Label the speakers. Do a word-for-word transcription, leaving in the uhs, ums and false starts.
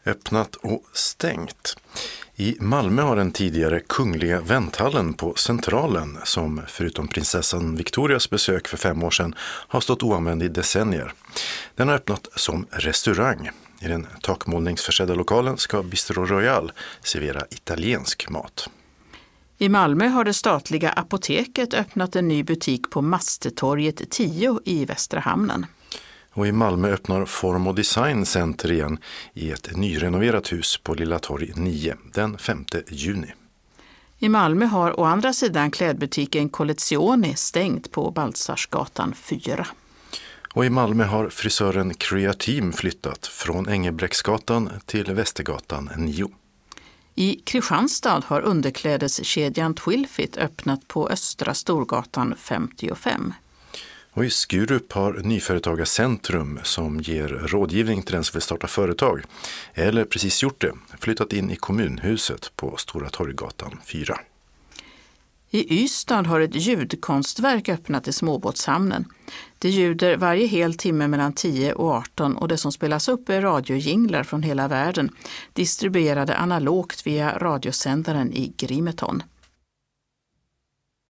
Speaker 1: Öppnat och stängt. I Malmö har den tidigare kungliga vänthallen på Centralen, som förutom prinsessan Victorias besök för fem år sedan har stått oanvänd i decennier. Den har öppnat som restaurang. I den takmålningsförsedda lokalen ska Bistro Royal servera italiensk mat.
Speaker 2: I Malmö har det statliga apoteket öppnat en ny butik på Mastetorget tio i Västra hamnen.
Speaker 1: Och i Malmö öppnar Form och Design Center igen i ett nyrenoverat hus på Lilla Torg nio den femte juni.
Speaker 2: I Malmö har å andra sidan klädbutiken Collezioni stängt på Baltzarsgatan fyra.
Speaker 1: Och i Malmö har frisören Createam flyttat från Engelbrektsgatan till Västergatan nio.
Speaker 2: I Kristianstad har underklädeskedjan Twilfit öppnat på Östra Storgatan femtiofem.
Speaker 1: Och i Skurup har Nyföretagarcentrum, som ger rådgivning till den som vill starta företag, eller precis gjort det, flyttat in i kommunhuset på Stora Torggatan fyra.
Speaker 2: I Ystad har ett ljudkonstverk öppnat i småbåtshamnen. Det ljuder varje hel timme mellan tio och arton och det som spelas upp är radiojinglar från hela världen, distribuerade analogt via radiosändaren i Grimeton.